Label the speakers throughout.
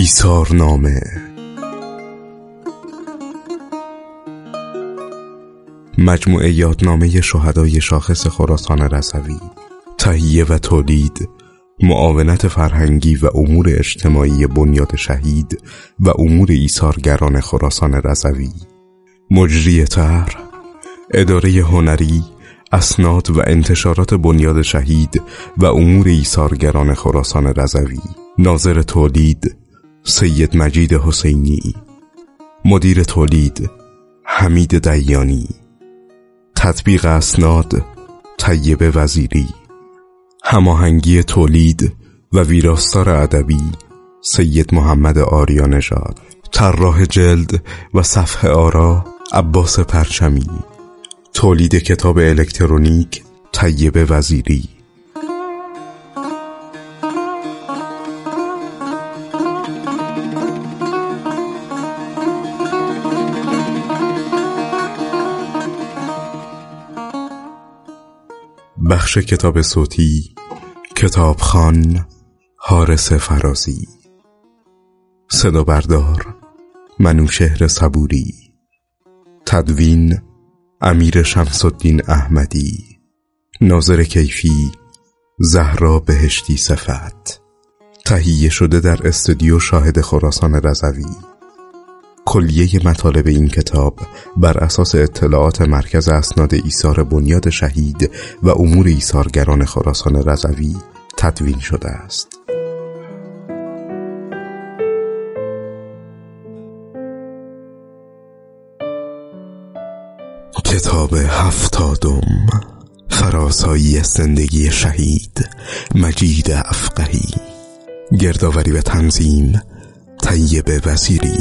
Speaker 1: ایثارنامه. مجموعه یادنامه شهدای شاخص خراسان رضوی، تهیه و تولید، معاونت فرهنگی و امور اجتماعی بنیاد شهید و امور ایثارگران خراسان رضوی. مجری طرح، اداره هنری، اسناد و انتشارات بنیاد شهید و امور ایثارگران خراسان رضوی. ناظر تولید سید مجید حسینی. مدیر تولید حمید دیانی. تطبیق اسناد طیبه وزیری. هماهنگی تولید و ویراستار ادبی سید محمد آریانژاد. طراح جلد و صفحه آرا عباس پرچمی. تولید کتاب الکترونیک طیبه وزیری. بخش کتاب صوتی کتابخوان حارس فرازی. صدا بردار منوشهر صبوری. تدوین امیر شمس الدین احمدی. ناظر کیفی زهرا بهشتی صفت. تهیه شده در استودیو شاهد خراسان رضوی. کلیه مطالب این کتاب بر اساس اطلاعات مرکز اسناد ایثار بنیاد شهید و امور ایثارگران خراسان رضوی تدوین شده است. کتاب 70 فراسایی زندگی شهید مجید افقهی. گردآوری و تنظیم طیبه وزیری.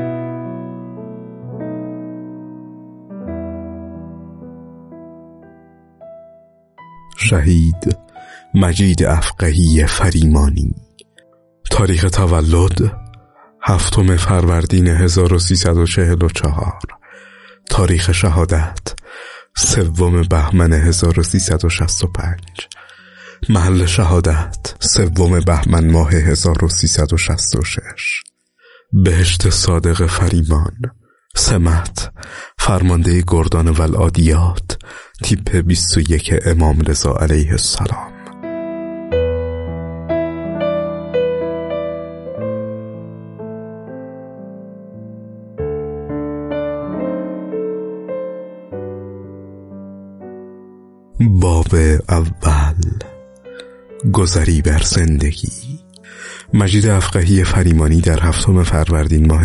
Speaker 1: شهید مجید افقهی فریمانی. تاریخ تولد 7 فروردین 1344. تاریخ شهادت 3 بهمن 1365. محل شهادت 3 بهمن ماه 1366. بهشت صادق فریمان. سمت فرمانده گردان والعادیات تیپ 21 امام رضا علیه السلام. باب اول، گذری بر زندگی. مجید افقهی فریمانی در 7 فروردین ماه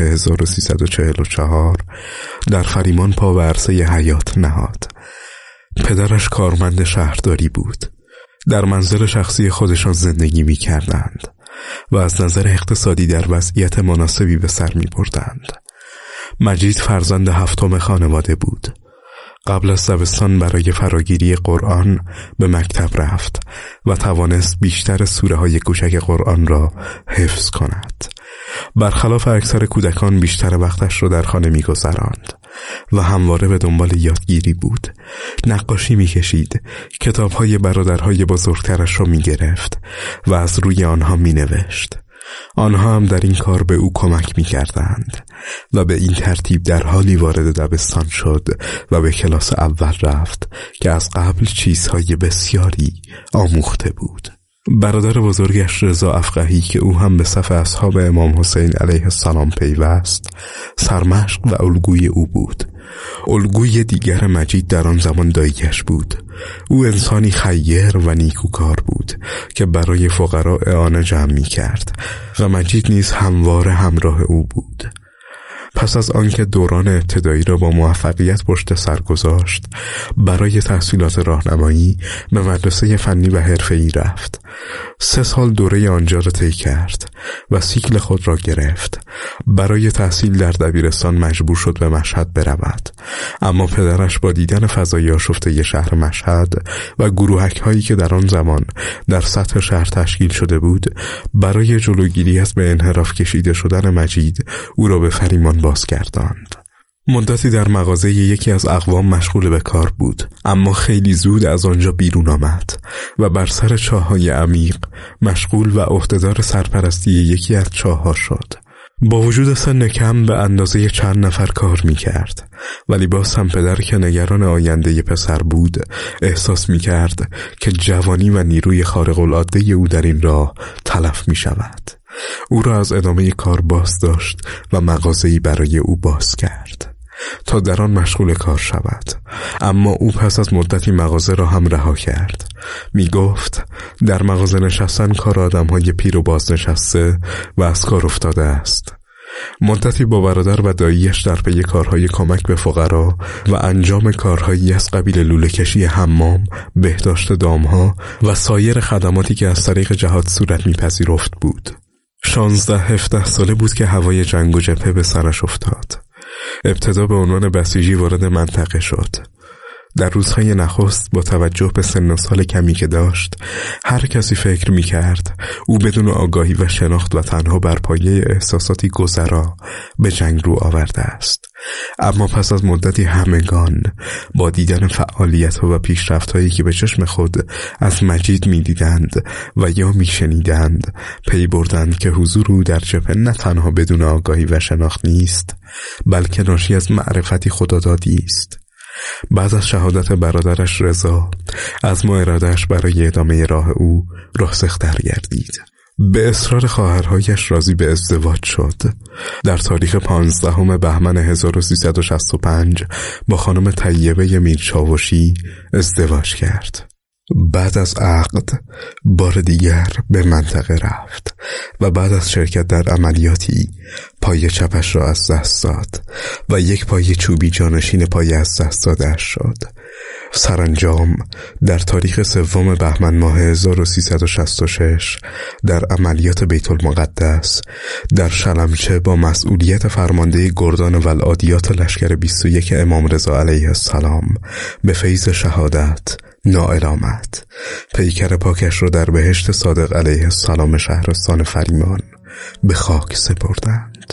Speaker 1: 1344 در فریمان پا به عرصه حیات نهاد. پدرش کارمند شهرداری بود. در منزل شخصی خودشان زندگی می کردند و از نظر اقتصادی در وضعیت مناسبی به سر می بردند. مجید فرزند 7 خانواده بود. قبل از دبستان برای فراگیری قرآن به مکتب رفت و توانست بیشتر سوره های کوچک قرآن را حفظ کند. برخلاف اکثر کودکان بیشتر وقتش را در خانه می گذراند و همواره به دنبال یادگیری بود. نقاشی می کشید، کتاب های برادرهای بزرگترش را می گرفت و از روی آنها می نوشت. آنها هم در این کار به او کمک می کردند و به این ترتیب در حالی وارد دبستان شد و به کلاس اول رفت که از قبل چیزهای بسیاری آموخته بود. برادر بزرگش رضا افقهی که او هم به صف اصحاب امام حسین علیه السلام پیوست، سرمشق و الگوی او بود. الگوی دیگر مجید در آن زمان داییش بود. او انسانی خیر و نیکوکار بود که برای فقرا اعانه جمع می کرد و مجید نیز همواره همراه او بود. پس از آنکه دوران ابتدایی را با موفقیت پشت سر گذاشت، برای تحصیلات راهنمایی به مدرسه فنی و حرفه‌ای رفت. 3 سال دوره آنجا را طی کرد و سیکل خود را گرفت. برای تحصیل در دبیرستان مجبور شد به مشهد برود، اما پدرش با دیدن فضای آشفته شهر مشهد و گروهک هایی که در آن زمان در سطح شهر تشکیل شده بود، برای جلوگیری از به انحراف کشیده شدن مجید او را به فریمان بازگرداند. مدتی در مغازه یکی از اقوام مشغول به کار بود، اما خیلی زود از آنجا بیرون آمد و بر سر چاه‌های عمیق مشغول و عهدهدار سرپرستی یکی از چاه‌ها شد. با وجود سن کم به اندازه چند نفر کار میکرد، ولی باز هم پدر که نگران آینده پسر بود احساس میکرد که جوانی و نیروی خارق العاده او در این راه تلف میشود. او را از ادامه کار باز داشت و مغازه‌ای برای او باز کرد تا در آن مشغول کار شود. اما او پس از مدتی مغازه را هم رها کرد. می گفت در مغازه نشستن کار آدم‌های پیر و بازنشسته و از کار افتاده است. مدتی با برادر و داییش در پی کارهای کمک به فقرا و انجام کارهایی از قبیل لوله کشی حمام، بهداشت دامها و سایر خدماتی که از طریق جهاد صورت می‌پذیرفت بود. 16-17 ساله بود که هوای جنگ و جبهه به سرش افتاد. ابتدا به عنوان بسیجی وارد منطقه شد. در روزهای نخست با توجه به سن و سال کمی که داشت، هر کسی فکر می کرد او بدون آگاهی و شناخت و تنها بر پایه احساساتی گذرا به جنگ رو آورده است. اما پس از مدتی همگان با دیدن فعالیت‌ها و پیشرفت‌هایی که به چشم خود از مجید می دیدند و یا می شنیدند، پی بردند که حضور او در جبهه نه تنها بدون آگاهی و شناخت نیست، بلکه ناشی از معرفتی خدادادی است. بعد از شهادت برادرش رضا، عزم و اراده‌اش برای ادامه راه او راسختر گردید. به اصرار خواهرهایش راضی به ازدواج شد. در تاریخ 15 بهمن 1365 با خانم طیبه میرچاوشی ازدواج کرد. بعد از عقد بار دیگر به منطقه رفت و بعد از شرکت در عملیاتی پای چپش را از دست داد و یک پای چوبی جانشین پای از دست داده‌اش شد. سرانجام در تاریخ 3 بهمن ماه 1366 در عملیات بیت المقدس در شلمچه با مسئولیت فرمانده گردان والعادیات لشکر 21 امام رضا علیه السلام به فیض شهادت نائل آمد. پیکر پاکش را در بهشت صادق علیه السلام شهرستان فریمان به خاک سپردند.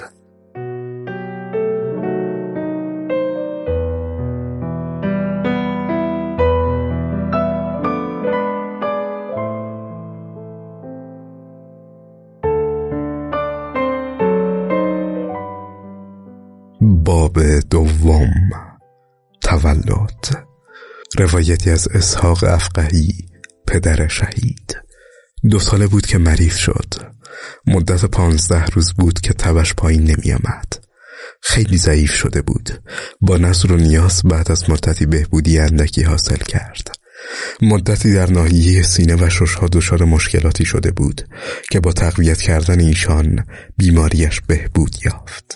Speaker 1: باب دوم، تولد. روایتی از اسحاق افقهی، پدر شهید. 2 ساله بود که مریض شد. مدت 15 روز بود که تبش پایین نمی آمد. خیلی ضعیف شده بود. با نظر و نیاز بعد از مدتی بهبودی اندکی حاصل کرد. مدتی در ناحیه سینه و ششها دچار مشکلاتی شده بود که با تقویت کردن ایشان بیماریش بهبود یافت.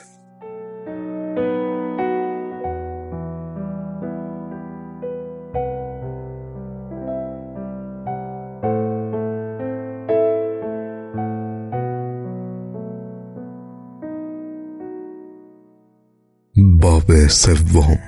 Speaker 1: باب 3،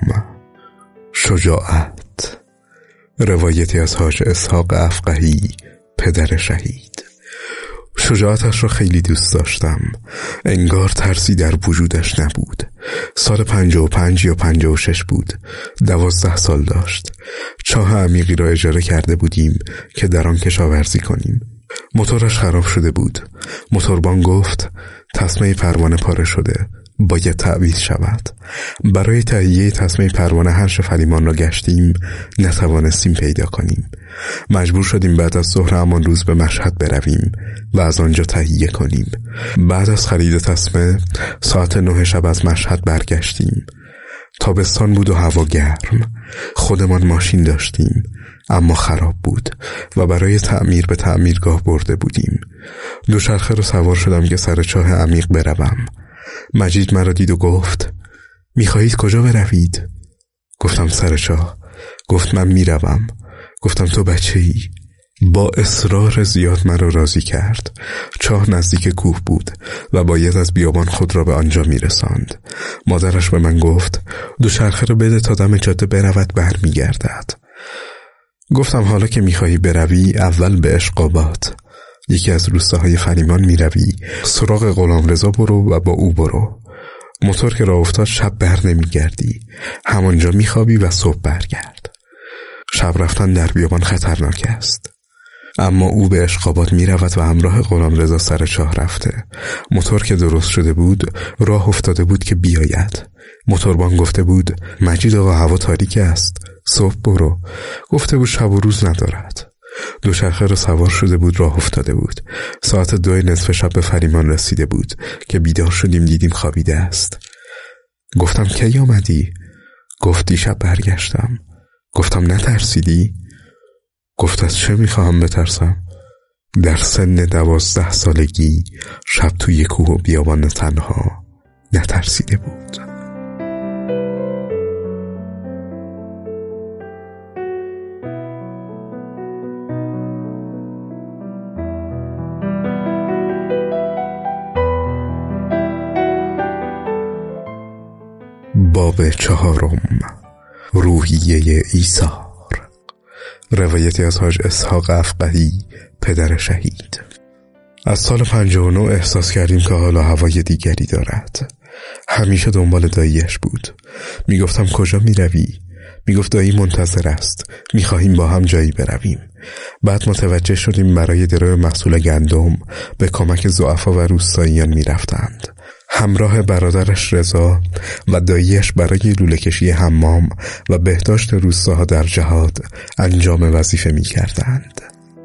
Speaker 1: شجاعت. روایتی از حاج اسحاق افقهی، پدر شهید. شجاعتش را خیلی دوست داشتم. انگار ترسی در وجودش نبود. سال 55 یا 56 بود. 12 سال داشت. چاه عمیقی را اجاره کرده بودیم که در آن کشاورزی کنیم. موتورش خراب شده بود. موتوربان گفت تسمه پروانه پاره شده، باید تعویض شود. برای تهیه تسمه پروانه هر فریمان را گشتیم، نتوانستیم پیدا کنیم. مجبور شدیم بعد از ظهر همان روز به مشهد برویم و از آنجا تهیه کنیم. بعد از خرید تسمه ساعت 9 شب از مشهد برگشتیم. تابستان بود و هوا گرم. خودمان ماشین داشتیم اما خراب بود و برای تعمیر به تعمیرگاه برده بودیم. دوچرخه را سوار شدم که سر چاه عمیق بروم. مجید مرا دید و گفت میخواهید کجا بروید؟ گفتم سر چاه. گفت من میروم. گفتم تو بچه‌ای. با اصرار زیاد مرا راضی کرد. چاه نزدیک کوه بود و باید از بیابان خود را به آنجا میرساند. مادرش به من گفت دوچرخه را بده تا دم جاده برود برمیگردد. گفتم حالا که میخواهی بروی اول به اشقابات، یکی از روستاهای فریمان میروی، سراغ غلامرضا برو و با او برو. موتور که راه افتاد شب بر نمیگردی، همانجا میخوابی و صبح برگرد. شب رفتن در بیابان خطرناک است. اما او به اشقابات می رود و همراه غلامرضا سر چاه رفته. موتور که درست شده بود راه افتاده بود که بیاید. موتوربان گفته بود مجید آقا هوا تاریک است، صبح برو. گفته بود شب و روز ندارد. دوچرخه را سوار شده بود، راه افتاده بود. ساعت 2 نصف شب به فریمان رسیده بود که بیدار شدیم دیدیم خوابیده است. گفتم کی آمدی؟ گفت دیشب برگشتم. گفتم نترسیدی؟ گفت از چه میخواهم بترسم؟ در سن 12 سالگی شب توی کوه و بیابان تنها نترسیده بود. باب 4. روحیه ایثار. روایتی از حاج اسحاق افقهی، پدر شهید. از سال 59 احساس کردیم که حالا هوای دیگری دارد. همیشه دنبال داییش بود. میگفتم کجا میروی؟ میگفت دایی منتظر است، میخواهیم با هم جایی برویم. بعد متوجه شدیم برای درو محصول گندم به کمک ضعفا و روستاییان میرفتند. همراه برادرش رضا و داییش برای لوله کشی حمام و بهداشت روستاها در جهاد انجام وظیفه می کردند.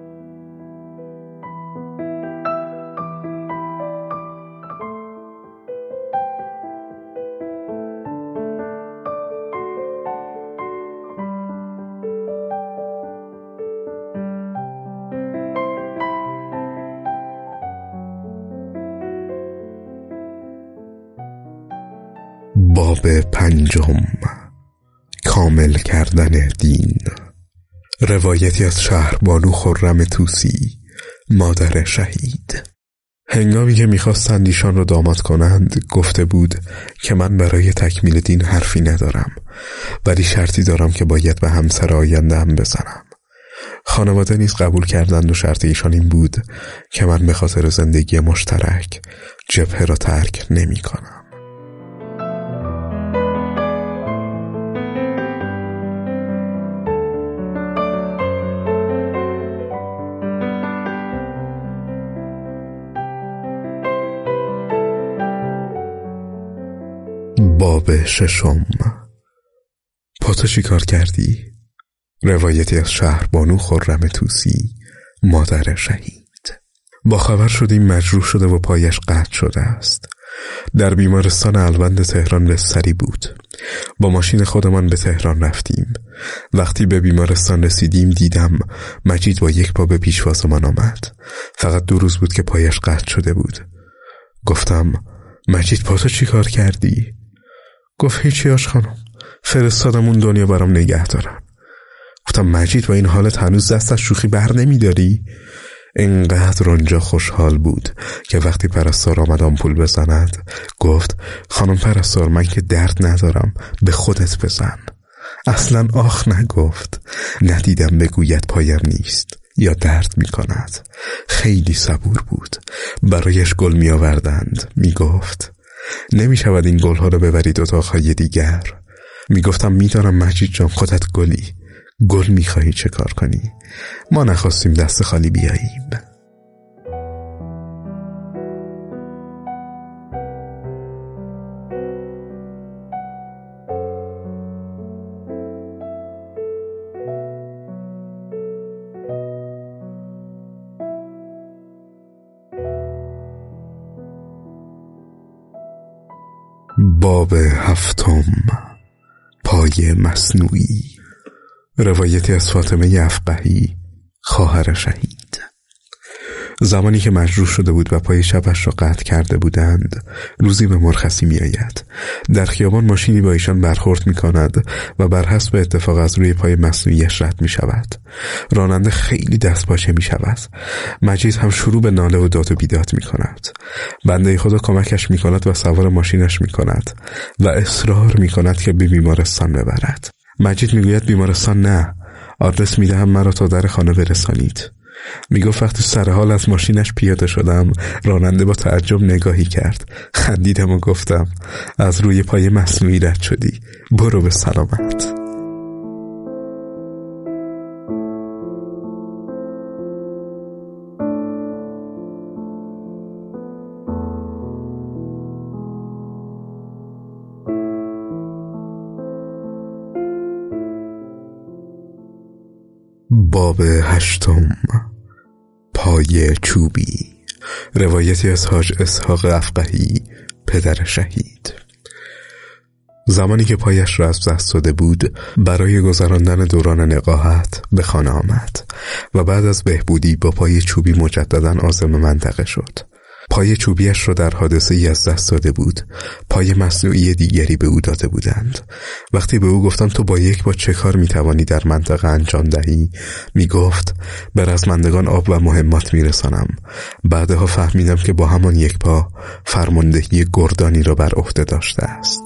Speaker 1: باب 5. کامل کردن دین. روایتی از شهربانو خرم طوسی، مادر شهید. هنگامی که می‌خواستند ایشان را داماد کنند گفته بود که من برای تکمیل دین حرفی ندارم، ولی شرطی دارم که باید به همسر آینده‌ام بزنم. خانواده نیز قبول کردند و شرط ایشان این بود که من به خاطر زندگی مشترک جبهه را ترک نمی کنم. باب 6. پاتو چی کار کردی؟ روایتی از شهربانو خرم طوسی، مادر شهید. با خبر شدیم مجروح شده و پایش قطع شده است. در بیمارستان الوند تهران بستری بود. با ماشین خودمان به تهران رفتیم. وقتی به بیمارستان رسیدیم دیدم مجید با یک پا به پیشوازمان آمد. فقط 2 روز بود که پایش قطع شده بود. گفتم مجید پاتو چی کار کردی؟ گفت هیچی آش خانم، فرستادم اون دنیا برام نگه دارن. گفتم مجید با این حالت هنوز دست از شوخی بر نمیداری؟ اینقدر اونجا خوشحال بود که وقتی پرستار آمد آمپول بزند گفت خانم پرستار من که درد ندارم، به خودت بزن. اصلا آخ نگفت. ندیدم بگوید پایم نیست یا درد می کند. خیلی صبور بود. برایش گل می آوردند. می گفت نمی شود این گل ها رو ببرید اتاقهای دیگر. می گفتم می دارم مجید جان، خودت گلی، گل می خواهی چه کار کنی؟ ما نخواستیم دست خالی بیاییم. باب 7. پای مصنوعی. روایتی از فاطمه افقهی، خواهر شهید. زمانی که مجروح شده بود و پای چپش را قطع کرده بودند روزی به مرخصی می آید. در خیابان ماشینی با ایشان برخورد می کند و بر حسب اتفاق از روی پای مصنوعیش رد می شود. راننده خیلی دستپاچه می شود. مجید هم شروع به ناله و داد و بیداد می کند. بنده خدا کمکش می کند و سوار ماشینش می کند و اصرار می کند که به بیمارستان ببرد. مجید می گوید بیمارستان نه، آدرس می دهم مرا تا در خانه برسانید. میگفت وقتی سر حال از ماشینش پیاده شدم راننده با تعجب نگاهی کرد. خندیدم و گفتم از روی پای مصنوعی رد شدی، برو به سلامت. . باب 8. پای چوبی. روایتی از حاج اسحاق افقهی، پدر شهید. زمانی که پایش را از دست داده بود، برای گذراندن دوران نقاهت به خانه آمد و بعد از بهبودی با پای چوبی مجددا عازم منطقه شد. پای چوبیش را در حادثه ای از دست داده بود. پای مصنوعی دیگری به او داده بودند. وقتی به او گفتم تو با یک چه کار میتوانی در منطقه انجام دهی، میگفت به رزمندگان آب و مهمات میرسانم. بعدها فهمیدم که با همان یک پا فرماندهی گردانی را بر عهده داشته است.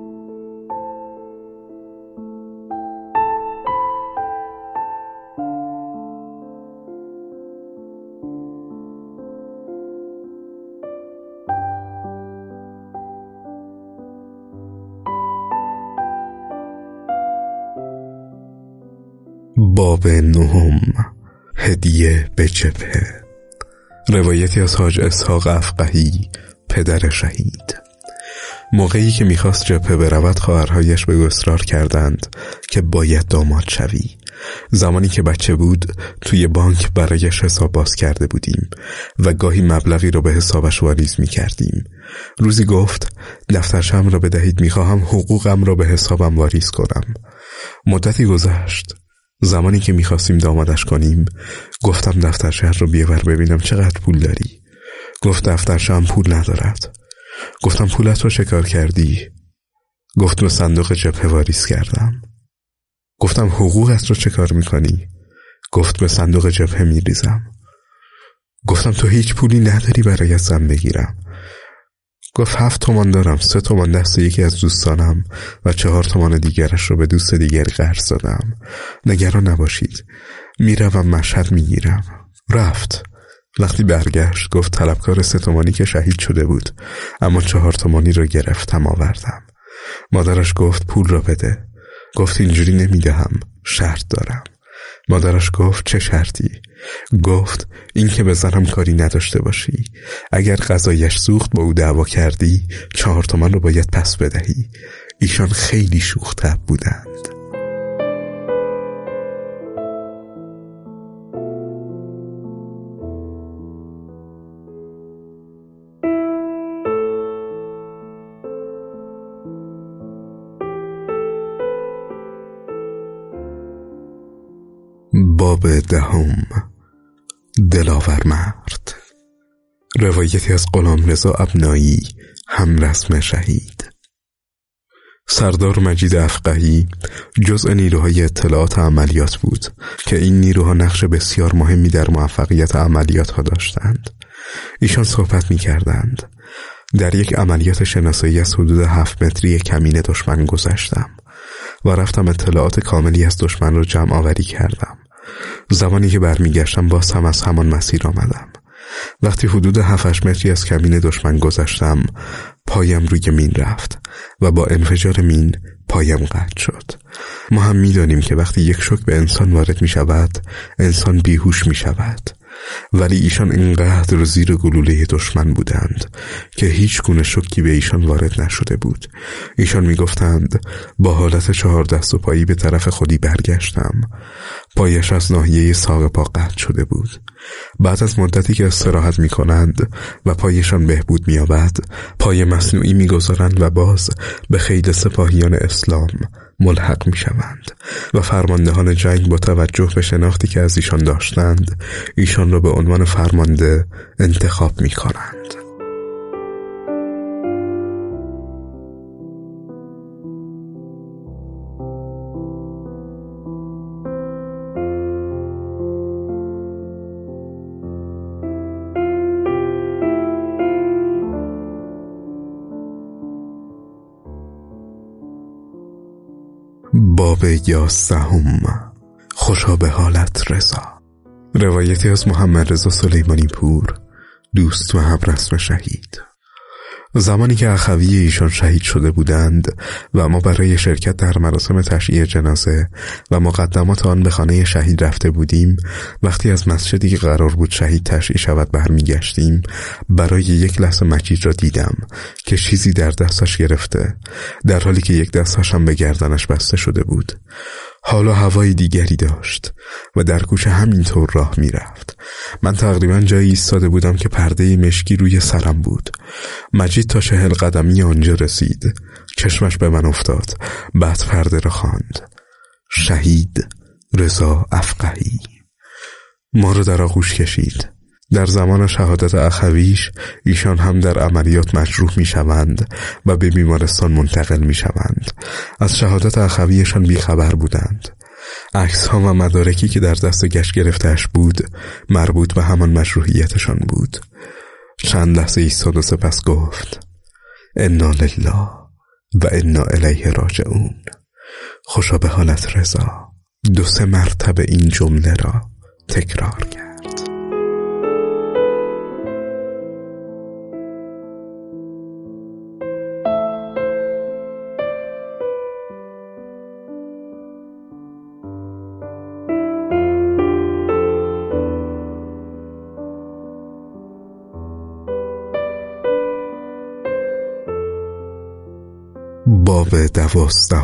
Speaker 1: باب 9. هدیه به جبهه. روایتی از حاج اسحاق افقهی، پدر شهید. موقعی که میخواست جبهه برود، خواهرهایش به او اصرار کردند که باید داماد شوی. زمانی که بچه بود توی بانک برایش حساب باز کرده بودیم و گاهی مبلغی را به حسابش واریز میکردیم. روزی گفت دفترچه‌ام را بدهید، میخواهم حقوقم را به حسابم واریز کنم. مدتی گذشت. زمانی که میخواستیم دامادش کنیم، گفتم دفترچه رو بیاور ببینم چقدر پول داری. گفت دفترچه‌ام پول ندارد. گفتم پولت رو چه کار کردی؟ گفت به صندوق جبهه واریز کردم. گفتم حقوقت رو چه کار میکنی؟ گفت به صندوق جبهه میریزم. گفتم تو هیچ پولی نداری برای ازم بگیرم. گفت 7 تومان دارم، 3 تومان دست یکی از دوستانم و 4 تومان دیگرش رو به دوست دیگری قرض دادم. نگران نباشید، میروم مشهد میگیرم. رفت. وقتی برگشت گفت طلبکار 3 تومانی که شهید شده بود، اما 4 تومانی رو گرفتم آوردم. مادرش گفت پول رو بده. گفت اینجوری نمیدهم، شرط دارم. مادرش گفت چه شرطی؟ گفت این که به زنم کاری نداشته باشی. اگر غذایش سوخت با او دعوا کردی 4 تومن رو باید پس بدهی. ایشان خیلی شوخ طبع بودند. باب 10. دلاور مرد. روایتی از غلامرضا ابنایی، همرسم شهید. سردار مجید افقهی جزء نیروهای اطلاعات عملیات بود که این نیروها نقش بسیار مهمی در موفقیت عملیات ها داشتند. ایشان صحبت می کردند. در یک عملیات شناسایی از حدود 7 متری کمین دشمن گذشتم و رفتم اطلاعات کاملی از دشمن را جمع آوری کردم. زمانی که برمیگشتم باز هم از همان مسیر آمدم. وقتی حدود 7-8 متری از کمین دشمن گذشتم، پایم روی مین رفت و با انفجار مین پایم قطع شد. ما هم می‌دانیم که وقتی یک شوک به انسان وارد می شود، انسان بیهوش می شود. ولی ایشان اینقدر زیر گلوله دشمن بودند که هیچ گونه شوکی به ایشان وارد نشده بود. ایشان می گفتند با حالت 4 دست و پایی به طرف خودی برگشتم. پایش از ناحیه ساق پا قطع شده بود. بعد از مدتی که استراحت می کنند و پایشان بهبود می یابد، پای مصنوعی می گذارند و باز به خیل سپاهیان اسلام ملحق می شوند و فرماندهان جنگ با توجه به شناختی که از ایشان داشتند، ایشان را به عنوان فرمانده انتخاب می کنند. باب 11. خوشا به حالت رضا. روایتی از محمد رضا سلیمانی پور، دوست و همرسم شهید. زمانی که اخوی ایشان شهید شده بودند و ما برای شرکت در مراسم تشییع جنازه و مقدمات آن به خانه شهید رفته بودیم، وقتی از مسجدی که قرار بود شهید تشییع شود برمیگشتیم، برای یک لحظه مجید را دیدم که چیزی در دستش گرفته، در حالی که یک دستش هم به گردنش بسته شده بود. حالا هوای دیگری داشت و در کوچه همینطور راه میرفت. من تقریبا جایی ایستاده بودم که پرده مشکی روی سرم بود. مجید تا 40 قدمی آنجا رسید. چشمش به من افتاد. بعد پرده را خواند. شهید رضا افقهی. ما رو در آغوش کشید. در زمان شهادت اخویش ایشان هم در عملیات مجروح می شوند و به بیمارستان منتقل می شوند. از شهادت اخویشان بیخبر بودند. عکس ها و مدارکی که در دست گشت گرفتهش بود مربوط به همان مجروحیتشان بود. چند لحظه ایستاد و سپس گفت انا لله و انا الیه راجعون. خوشا به حالت رضا. 2-3 مرتبه این جمله را تکرار کرد. باب 12.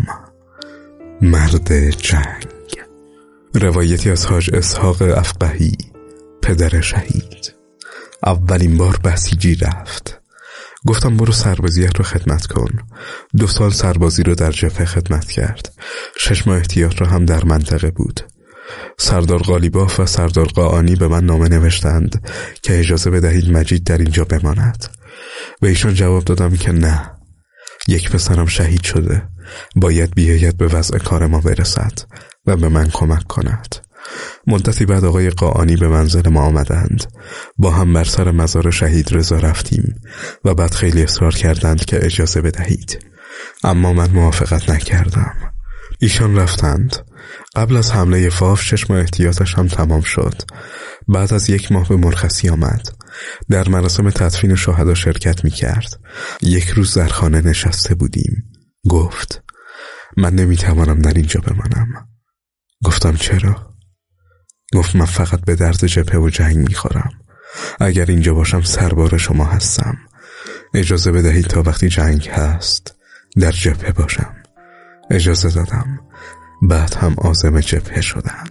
Speaker 1: مرد جنگ. روایتی از حاج اسحاق افقهی، پدر شهید. اولین بار بسیجی رفت. گفتم برو سربازیت رو خدمت کن. 2 سال سربازی رو در جبهه خدمت کرد. 6 ماه احتیاط رو هم در منطقه بود. سردار قالیباف و سردار قاآنی به من نامه نوشتند که اجازه بدهید مجید در اینجا بماند. به ایشان جواب دادم که نه، یک پسرم شهید شده، باید بیاید به وضع کار ما برسد و به من کمک کند. مدتی بعد آقای قاآنی به منزل ما آمدند. با هم بر سر مزار شهید رضا رفتیم و بعد خیلی اصرار کردند که اجازه بدهید، اما من موافقت نکردم. ایشان رفتند. قبل از حمله فاف 6 ماه احتیاطش هم تمام شد. بعد از 1 ماه به مرخصی آمد. در مراسم تدفین شهدا شرکت می کرد. 1 روز در خانه نشسته بودیم. گفت من نمیتوانم در اینجا بمانم. گفتم چرا؟ گفت من فقط به درد جبهه و جنگ میخورم. اگر اینجا باشم سربار شما هستم. اجازه بدهید تا وقتی جنگ هست در جبهه باشم. اجازه دادم. بعد هم عازم جبهه شدند.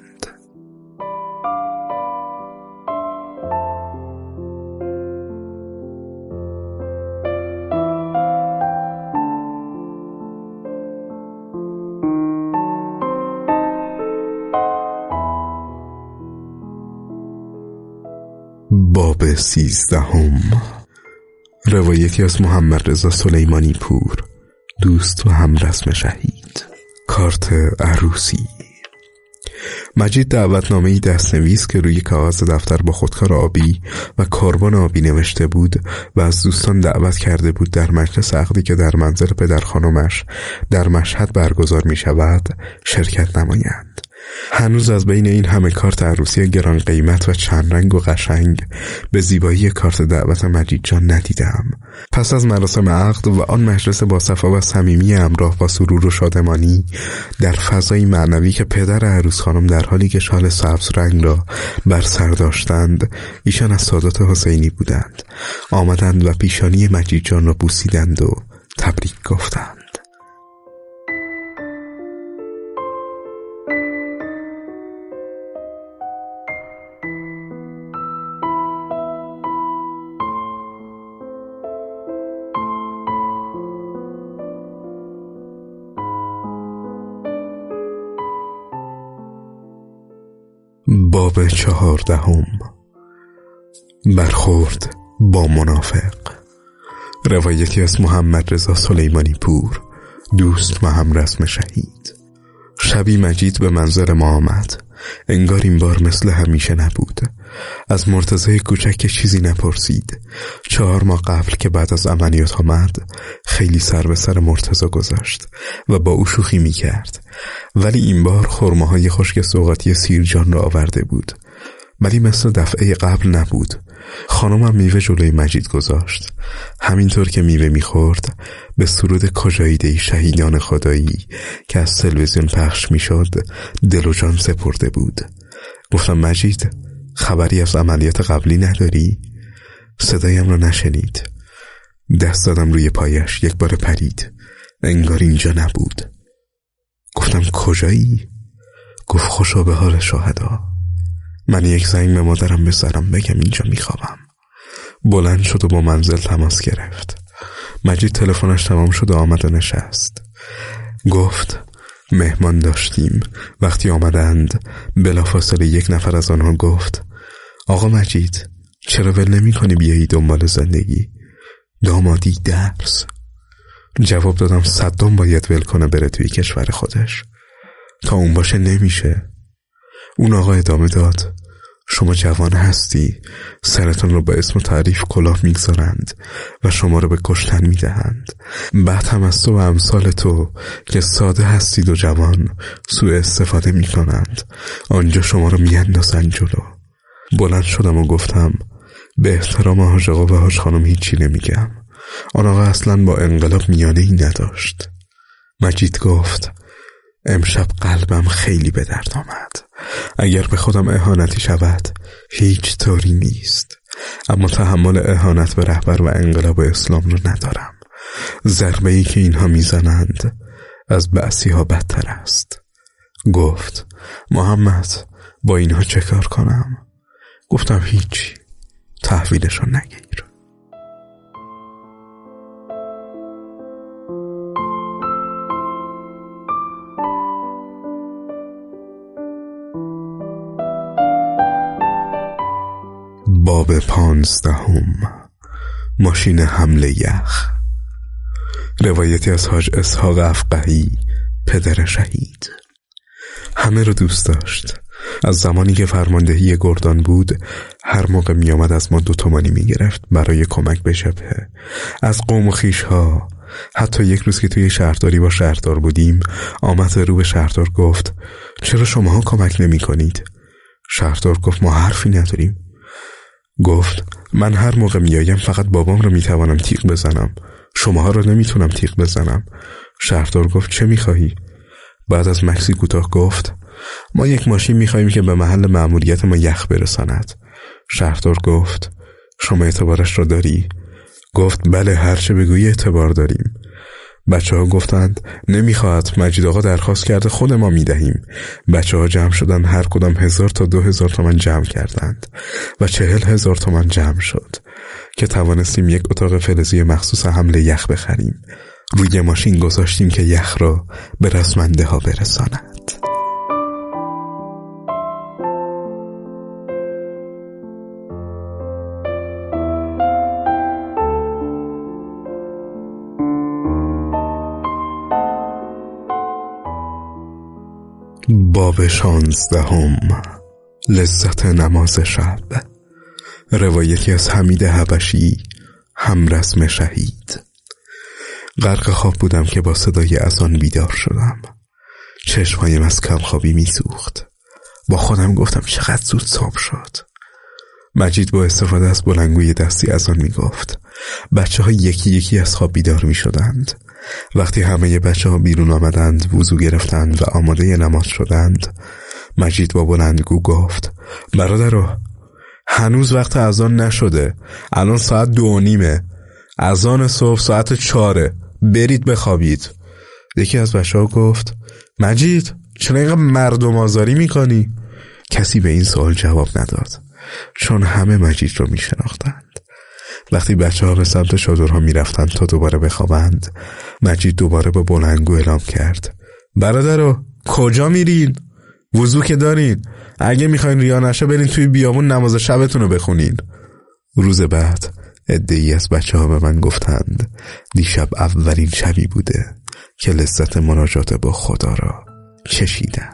Speaker 1: باب 13. روایتی از محمد رضا سلیمانی پور، دوست و همرسم شهید. کارت عروسی. مجید دعوتنامه‌ای دست‌نویس که روی کاغذ دفتر با خودکار آبی و کربن آبی نوشته بود و از دوستان دعوت کرده بود در مجلس عقدی که در منزل پدر خانمش در مشهد برگزار می شود شرکت نمایند. هنوز از بین این همه کارت عروسی گران قیمت و چند رنگ و قشنگ به زیبایی کارت دعوت مجید جان ندیدم. پس از مراسم عقد و آن مجلس با صفا و صمیمی همراه با سرور و شادمانی در فضای معنوی که پدر عروس خانم در حالی که شال سبز رنگ را بر سر داشتند، ایشان از سادات حسینی بودند، آمدند و پیشانی مجید جان را بوسیدند و تبریک گفتند. باب 14. برخورد با منافق. روایتی از محمد رضا سلیمانی پور، دوست و همرسم شهید. شبی مجید به منزل ما آمد. انگار این بار مثل همیشه نبود. از مرتضی کوچک چیزی نپرسید. 4 ماه قبل که بعد از عملیات آمد خیلی سر به سر مرتضی گذاشت و با او شوخی می کرد. ولی این بار خرماهای خشک سوغاتی سیرجان را آورده بود. ولی مثل دفعه قبل نبود. خانمم میوه جلوی مجید گذاشت. همینطور که میوه میخورد به سرود کجاییده شهیدان خدایی که از تلویزیون پخش میشد دل و جان سپرده بود. گفتم مجید خبری از عملیات قبلی نداری؟ صدایم را نشنید. دست دادم روی پایش. 1 بار پرید. انگار اینجا نبود. گفتم گفتم کجایی؟ گفت خوشا به حال شهدا. من یک زنگ به مادرم بزنم بگم اینجا میخوابم. بلند شد و با منزل تماس گرفت. مجید تلفنش تمام شد و آمد و نشست. گفت مهمان داشتیم. وقتی آمدند بلافاصله یک نفر از آنها گفت آقا مجید چرا ول نمی کنی بیایی دنبال زندگی؟ دامادی درس. جواب دادم صدام باید ول کنه بره توی کشور خودش. تا اون باشه نمیشه. اون آقا ادامه داد شما جوان هستی، سرتون رو با اسم و تعریف کلاه میگذارند و شما رو به کشتن میدهند. بعد هم از تو و امثال تو که ساده هستید و جوان سوء استفاده میکنند. آنجا شما رو میاندازند جلو. بلند شدم و گفتم به احترام حاج آقا و حاج خانم هیچی نمیگم. آن آقا اصلا با انقلاب میانه ای نداشت. مجید گفت امشب قلبم خیلی به درد آمد. اگر به خودم اهانتی شود هیچ طوری نیست، اما تحمل اهانت به رهبر و انقلاب اسلام رو ندارم. ضربه‌ای که اینها میزنند از بعثی ها بدتر است. گفت محمد با اینها چه کار کنم؟ گفتم هیچی، تحویلشون نگیر. باب 15 ماشین حمل یخ. روایتی از حاج اسحاق افقهی پدر شهید. همه رو دوست داشت. از زمانی که فرماندهی گردان بود هر موقع می آمد از ما 2 تومانی می گرفت برای کمک به جبهه. از قوم و خویش ها. حتی یک روز که توی شهرداری با شهردار بودیم آمد رو به شهردار گفت چرا شماها کمک نمی کنید؟ شهردار گفت ما حرفی نداریم. گفت من هر موقع میایم فقط بابام رو میتوانم تیغ بزنم، شماها رو نمیتونم تیغ بزنم. شهردار گفت چه میخواهی؟ بعد از مکسی کوتاه گفت ما یک ماشین میخواهیم که به محل مأموریت ما یخ برساند. شهردار گفت شما اعتبارش را داری؟ گفت بله هرچه بگویی اعتبار داریم. بچه ها گفتند نمیخواهد، مجید آقا درخواست کرده خود ما میدهیم. بچه ها جمع شدند، هر کدام 1000 تا 2000 تومان جمع کردند و 40,000 تومان جمع شد که توانستیم یک اتاق فلزی مخصوص حمل یخ بخریم. روی ماشین گذاشتیم که یخ را به رسمنده ها برساند. باب 16 لذت نماز شب. روایتی از حمید حبشی همرسم شهید. غرق خواب بودم که با صدای اذان بیدار شدم. چشمهایم از کمخوابی میسوخت. با خودم گفتم چقدر زود صبح شد. مجید با استفاده از بلندگوی دستی اذان میگفت. بچه ها یکی یکی از خواب بیدار می شدند. وقتی همه بچه ها بیرون آمدند، وضو گرفتند و آماده نماز شدند، مجید با بلندگو گفت برادرو هنوز وقت اذان نشده، الان ساعت 2:30، اذان صبح ساعت 4، برید بخوابید. یکی از بچه ها گفت مجید چرا اینقدر مردم آزاری میکنی؟ کسی به این سوال جواب نداد چون همه مجید رو میشناختند. وقتی بچه ها به سمت چادرها می رفتند تا دوباره بخوابند، مجید دوباره با بلندگو اعلام کرد برادرو کجا میرین؟ وضو که دارین، اگه میخواین ریا نشه برین توی بیابون نماز شبتون رو بخونین. روز بعد عده‌ای از بچه ها به من گفتند دیشب اولین شبی بوده که لذت مناجات با خدا را چشیدند.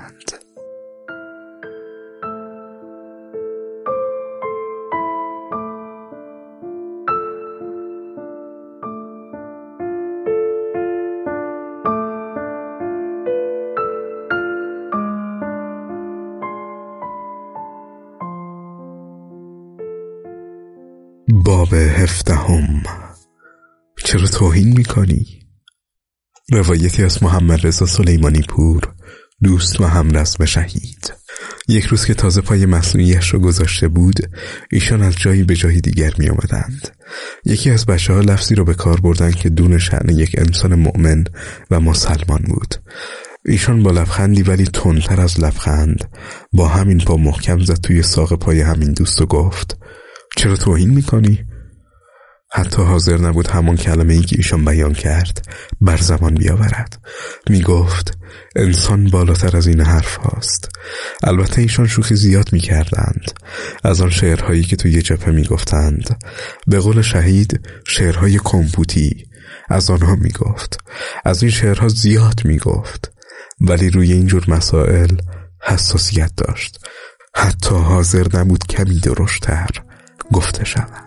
Speaker 1: باب 17 چرا توهین میکنی؟ روایتی از محمد رضا سلیمانی پور، دوست و همرسم شهید. یک روز که تازه پای مصنوعیش رو گذاشته بود، ایشان از جایی به جایی دیگر می آمدند. یکی از بچه ها لفظی رو به کار بردن که دون شأن یک انسان مؤمن و مسلمان بود. ایشان با لبخندی ولی تندتر از لبخند با همین پا محکم زد توی ساق پای همین دوست و گفت چرا توهین میکنی؟ حتی حاضر نبود همان کلمه ای که ایشان بیان کرد بر زبان بیاورد. میگفت انسان بالاتر از این حرف هاست. البته ایشان شوخی زیاد میکردند از آن شعرهایی که توی جبهه میگفتند. به قول شهید شعرهای کمپوتی از آنها میگفت. از این شعرها زیاد میگفت، ولی روی اینجور مسائل حساسیت داشت. حتی حاضر نبود کمی درشتر گفته شود.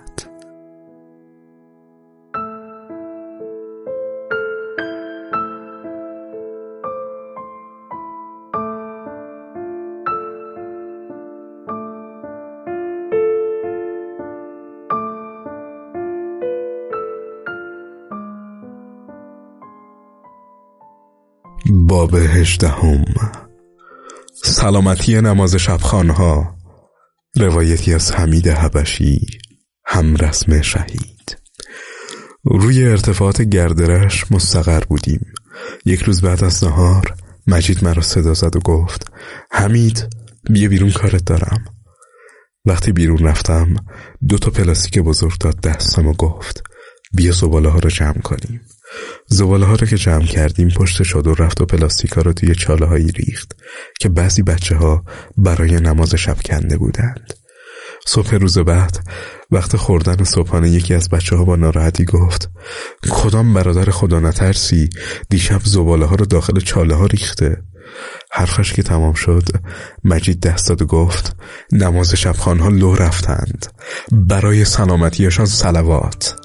Speaker 1: باب 18 سلامتی نماز شبخوانها. روایتی از حمید حبشی، همرسم شهید. روی ارتفاعات گردرش مستقر بودیم. یک روز بعد از نهار مجید مرا صدا زد و گفت حمید بیا بیرون کارت دارم. وقتی بیرون رفتم 2 پلاستیک بزرگ داد دستم و گفت بیا زباله ها رو جمع کنیم. زباله ها رو که جمع کردیم پشت چادر رفت و پلاستیک ها رو توی چاله هایی ریخت که بعضی بچه ها برای نماز شب کنده بودند. صبح روز بعد وقت خوردن صبحانه یکی از بچه ها با ناراحتی گفت کدام برادر خدا نترسی دیشب زباله ها رو داخل چاله ها ریخته. حرفش که تمام شد مجید دست داد و گفت نماز شبخوان ها لو رفتند، برای سلامتیشان صلوات.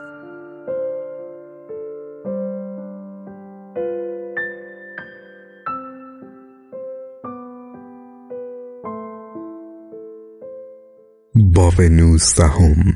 Speaker 1: باب 19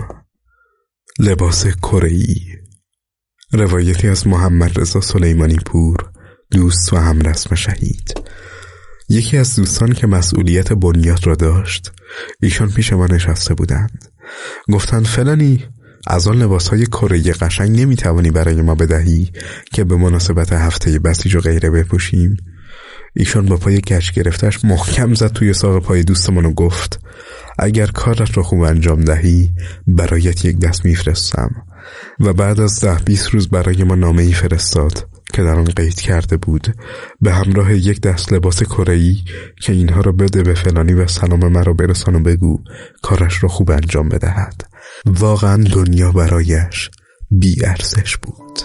Speaker 1: لباس کره‌ای. روایتی از محمد رضا سلیمانی پور، دوست و همرسم شهید. یکی از دوستان که مسئولیت بنیاد را داشت ایشان پیش ما نشسته بودند. گفتند فلانی از آن لباسهای کره‌ای قشنگ نمیتوانی برای ما بدهی که به مناسبت هفته بسیج و غیره بپوشیم؟ ایشان با پای گچ گرفتش محکم زد توی ساق پای دوستمان و گفت اگر کارت را خوب انجام دهی برایت یک دست میفرستم. و بعد از 10-20 روز برای ما نامه‌ای فرستاد که در آن قید کرده بود به همراه یک دست لباس کره‌ای که اینها را بده به فلانی و سلام مرا برسان و بگو کارش را خوب انجام بدهد. واقعا دنیا برایش بی ارزش بود.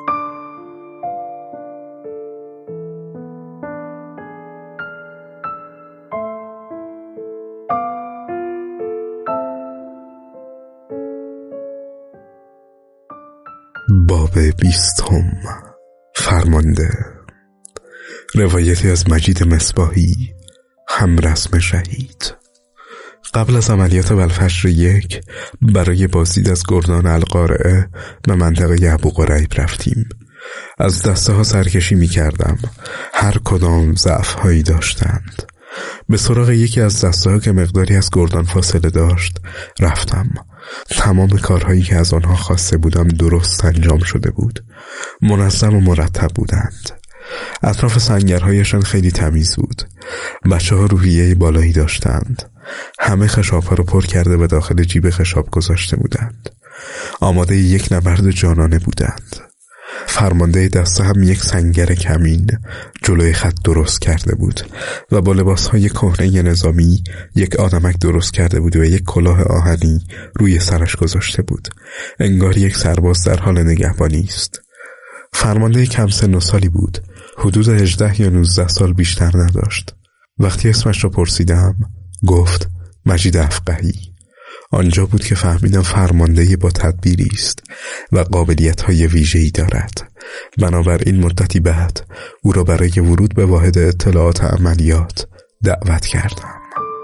Speaker 1: باب 20 فرمانده. روایتی از مجید مصباحی، همرسم شهید. قبل از عملیات والفجر 1 برای بازدید از گردان القارعه به منطقه ابوغریب رفتیم. از دسته ها سرکشی می کردم. هر کدام ضعف هایی داشتند. به سراغ یکی از دسته ها که مقداری از گردان فاصله داشت رفتم. تمام کارهایی که از آنها خواسته بودم درست انجام شده بود. منظم و مرتب بودند. اطراف سنگرهایشان خیلی تمیز بود. بچه ها روحیه بالایی داشتند. همه خشاب ها رو پر کرده و داخل جیب خشاب گذاشته بودند. آماده یک نبرد جانانه بودند. فرمانده دسته هم یک سنگر کمین جلوی خط درست کرده بود و با لباسهای کهنه نظامی یک آدمک درست کرده بود و یک کلاه آهنی روی سرش گذاشته بود. انگار یک سرباز در حال نگهبانی است. فرمانده کم سن و سالی بود. حدود 18 یا 19 سال بیشتر نداشت. وقتی اسمش را پرسیدم گفت مجید افقهی. آنجا بود که فهمیدم فرمانده با تدبیری است و قابلیت‌های ویژه‌ای دارد. بنابراین مدتی بعد او را برای ورود به واحد اطلاعات عملیات دعوت کردم.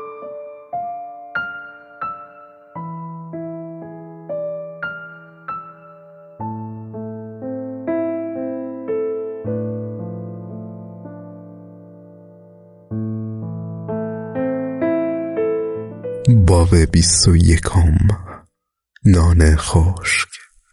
Speaker 1: باب 21 نان خشک.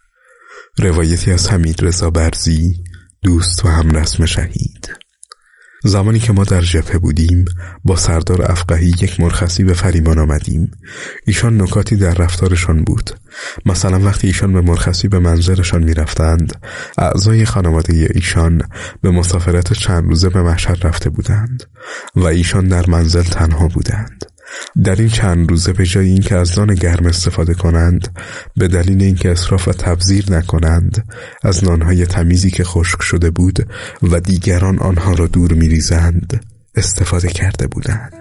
Speaker 1: روایتی از حمید رضا برزی، دوست و همرسم شهید. زمانی که ما در جبهه بودیم با سردار افقهی یک مرخصی به فریمان آمدیم. ایشان نکاتی در رفتارشان بود. مثلا وقتی ایشان به مرخصی به منزلشان می رفتند، اعضای خانواده ایشان به مسافرت چند روزه به مشهد رفته بودند و ایشان در منزل تنها بودند. در این چند روزه به جای اینکه از نان گرم استفاده کنند، به دلیل اینکه اسراف و تبذیر نکنند، از نانهای تمیزی که خشک شده بود و دیگران آنها را دور می‌ریزند استفاده کرده بودند.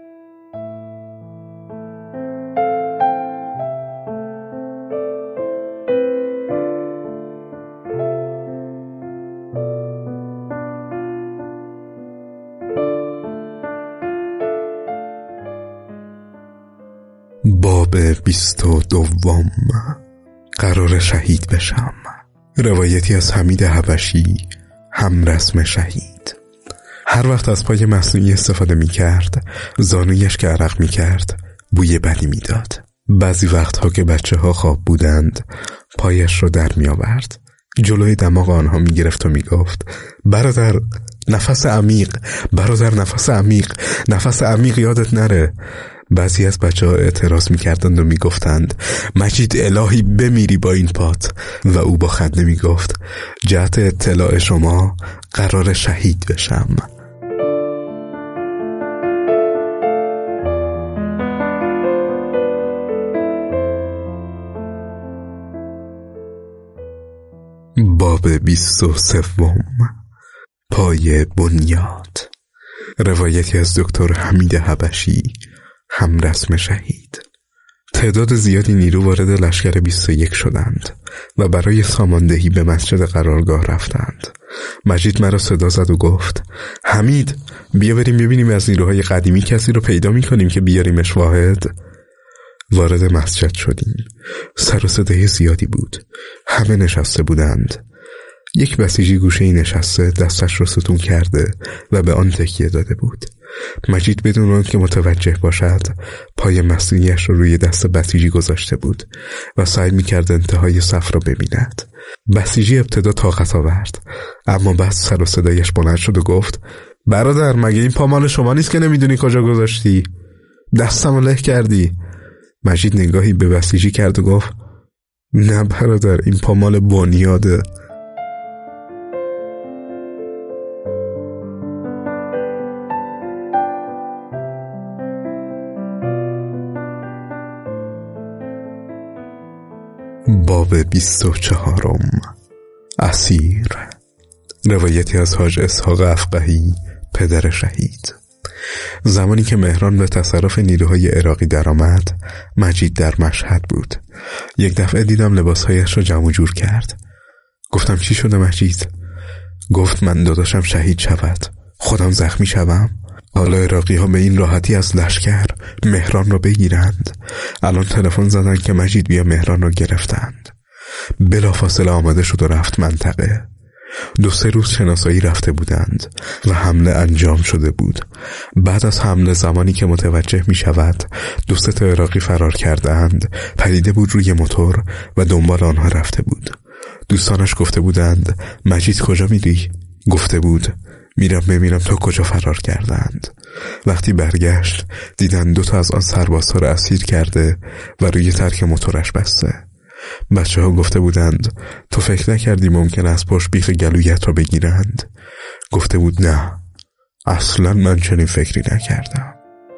Speaker 1: باب 22 قرار شهید بشم. روایتی از حمید حبشی، همرسم شهید. هر وقت از پای مصنوعی استفاده می کرد، زانویش که عرق می کرد بوی بدی می داد. بعضی وقتها که بچه ها خواب بودند پایش رو در می آورد، جلوی دماغ آنها می گرفت و می گفت برادر نفس عمیق، برادر نفس عمیق، نفس عمیق یادت نره. بعضی از بچه ها اعتراض می کردند و می گفتند مجید الهی بمیری با این پات، و او با خنده می گفت جهت اطلاع شما قرار شهید بشم. باب 23 پای بنیاد. روایتی از دکتر حمید حبشی، همرسم شهید. تعداد زیادی نیرو وارد لشکر 21 شدند و برای ساماندهی به مسجد قرارگاه رفتند. مجید مرا صدا زد و گفت حمید بیا بریم ببینیم از نیروهای قدیمی کسی رو پیدا می‌کنیم که بیاریمش واحد. وارد مسجد شدیم. سر و صدای زیادی بود. همه نشسته بودند. یک بسیجی گوشه‌ای نشسته دستش رو ستون کرده و به آن تکیه داده بود. مجید بدون آنکه متوجه باشد پای مصنوعیش رو روی دست بسیجی گذاشته بود و سعی می‌کرد انتهای صف را ببیند. بسیجی ابتدا طاقت آورد، اما بعد سر و صدایش بلند شد و گفت برادر مگه این پا مال شما نیست که نمیدونی کجا گذاشتی؟ دستمو له کردی. مجید نگاهی به بسیجی کرد و گفت نه برادر این پا مال بنیاده. باب 24 اسیر. روایتی از حاج اسحاق افقهی، پدر شهید. زمانی که مهران به تصرف نیروهای عراقی درآمد، مجید در مشهد بود. یک دفعه دیدم لباسهایش را جمع جور کرد. گفتم چی شده مجید؟ گفت من داداشم شهید شود، خودم زخمی شوم. حالا عراقی ها به این راحتی از لشکر مهران را بگیرند. الان تلفن زدن که مجید بیا مهران را گرفتند. بلافاصله آماده شد و رفت منطقه. 2-3 روز شناسایی رفته بودند و حمله انجام شده بود. بعد از حمله زمانی که متوجه می شود 2-3 تا عراقی فرار کردند، پریده بود روی موتور و دنبال آنها رفته بود. دوستانش گفته بودند مجید کجا میری؟ گفته بود میرم ببینم تا کجا فرار کردند. وقتی برگشت دیدن 2 تا از آن سربازها را اسیر کرده و روی ترک موتورش بسته. بچه ها گفته بودند تو فکر نکردی ممکن است پشت بیخ گلویت را بگیرند؟ گفته بود نه اصلا من چنین فکری نکردم.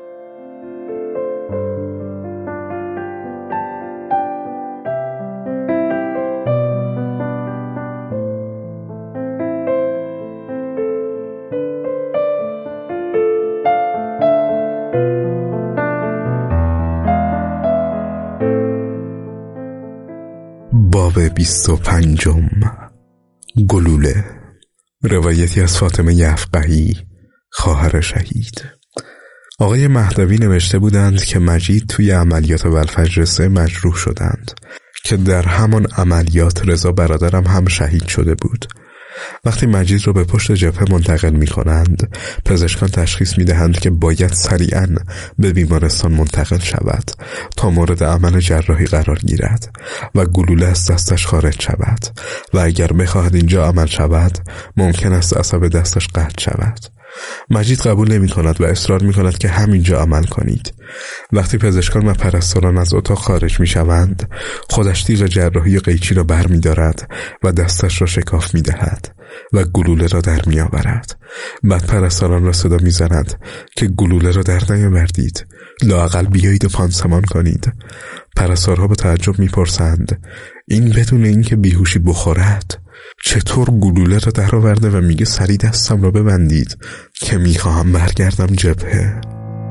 Speaker 1: باب 25 گلوله. روایتی از فاطمه افقهی، خواهر شهید. آقای مهدوی نوشته بودند که مجید توی عملیات والفجر 3 مجروح شدند که در همان عملیات رضا برادرم هم شهید شده بود. وقتی مجید را به پشت جبهه منتقل می کنند، پزشکان تشخیص می دهند که باید سریعاً به بیمارستان منتقل شود تا مورد عمل جراحی قرار گیرد و گلوله از دستش خارج شود و اگر بخواهد اینجا عمل شود ممکن است عصب دستش قطع شود. مجید قبول نمی کند و اصرار می کند که همینجا عمل کنید. وقتی پزشکان و پرستاران از اتاق خارج می شوند، خودش تیغ جراحی قیچی را بر می دارد و دستش را شکاف می دهد و گلوله را در می آورد. بعد پرستاران را صدا می زند که گلوله را در نیاوردید، لااقل بیایید و پانسمان کنید. پرستارها با تعجب می پرسند این بدون اینکه بیهوشی بخورد چطور گلوله را در آورده و میگه سری دستم را ببندید که میخواهم برگردم جبهه.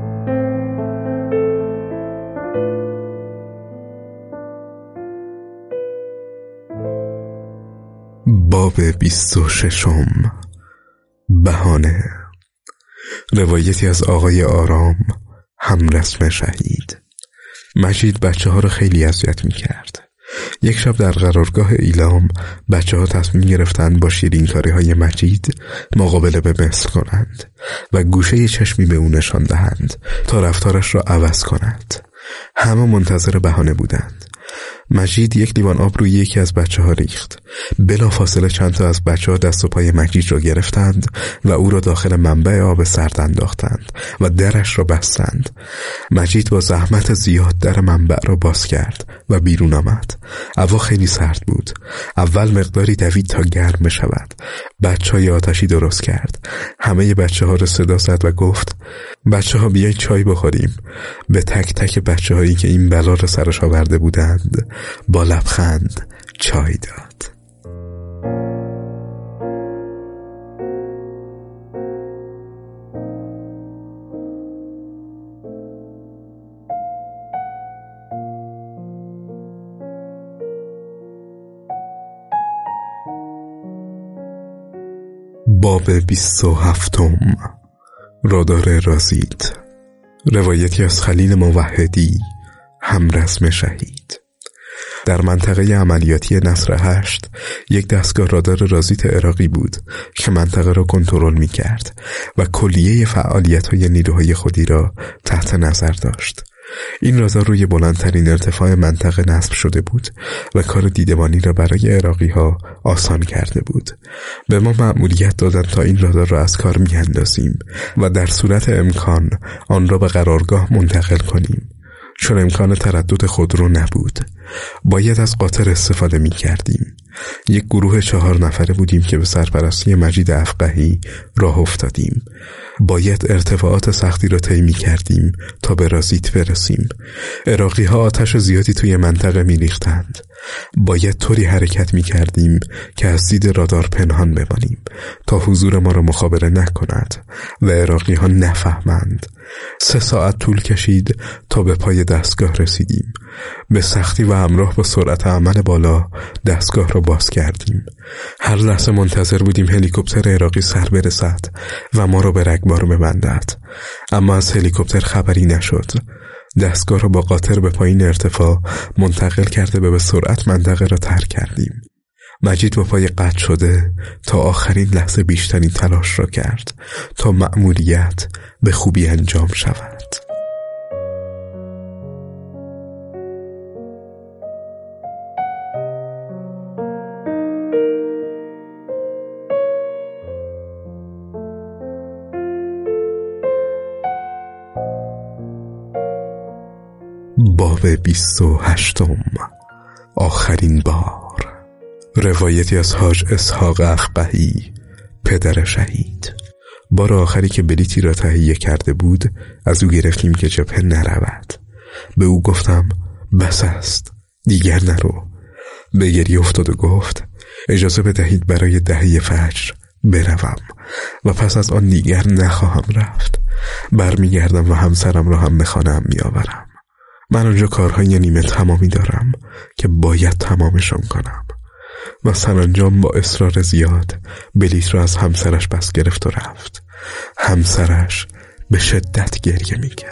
Speaker 1: باب 26. بهانه. روایتی از آقای آرام، همرسم شهید. مجید بچه ها را خیلی اذیت میکرد. یک شب در قرارگاه ایلام بچه ها تصمیم گرفتند با شیرینکاری های مجید مقابله به مثل کنند و گوشه چشمی به او نشان دهند تا رفتارش را عوض کند. همه منتظر بهانه بودند. مجید یک لیوان آب روی یکی از بچه ها ریخت. بلافاصله چند تا از بچه ها دست و پای مجید را گرفتند و او را داخل منبع آب سرد انداختند و درش را بستند. مجید با زحمت زیاد در منبع را باز کرد و بیرون آمد. هوا خیلی سرد بود. اول مقداری دوید تا گرم بشود. بچه‌های آتشی درست کرد. همه بچه‌ها را صدا زد و گفت بچه‌ها بیاین چای بخوریم. به تک تک بچه‌هایی که این بلا را سرش آورده بودند با لبخند چای داد. باب 27. رادار رازید. روایتی از خلیل موحدی، همرسم شهید. در منطقه عملیاتی نصر 8 یک دستگاه رادار رازیت عراقی بود که منطقه را کنترل می کرد و کلیه فعالیت‌های نیروهای خودی را تحت نظر داشت. این رادار روی بلندترین ارتفاع منطقه نصب شده بود و کار دیدبانی را برای عراقی‌ها آسان کرده بود. به ما مأموریت دادند تا این رادار را از کار می‌اندازیم و در صورت امکان آن را به قرارگاه منتقل کنیم. چون امکان تردد خودرو نبود، باید از قاطر استفاده می کردیم. یک گروه 4 نفره بودیم که به سرپرستی مجید افقهی راه افتادیم. باید ارتفاعات سختی را طی می کردیم تا به رازیت برسیم. عراقی ها آتش زیادی توی منطقه می ریختند. باید طوری حرکت می کردیم که از دید رادار پنهان بمانیم تا حضور ما را مخابره نکند و عراقی ها نفهمند. 3 ساعت طول کشید تا به پای دستگاه رسیدیم. به سختی و همراه با سرعت عمل بالا دستگاه را باز کردیم. هر لحظه منتظر بودیم هلیکوپتر عراقی سر برسد و ما را به رگبار ببندد، اما از هلیکوپتر خبری نشد. دستگاه را با قاطر به پایین ارتفاع منتقل کرده به سرعت منطقه را ترک کردیم. مجید با پای قطع شده تا آخرین لحظه بیشترین تلاش را کرد تا مأموریت به خوبی انجام شود. باب 28. آخرین بار. روایتی از حاج اسحاق افقهی، پدر شهید. بار آخری که بلیتی را تهیه کرده بود از او گرفتیم که جبهه نرود. به او گفتم بس است، دیگر نرو. به گریه افتاد و گفت اجازه بدهید برای دهه فجر بروم و پس از آن دیگر نخواهم رفت. برمیگردم و همسرم را هم به خانه‌ام میآورم. من اونجا کارهای نیمه تمامی دارم که باید تمامشان کنم. و سرانجام با اصرار زیاد بلیط را از همسرش پس گرفت و رفت. همسرش به شدت گریه می کرد.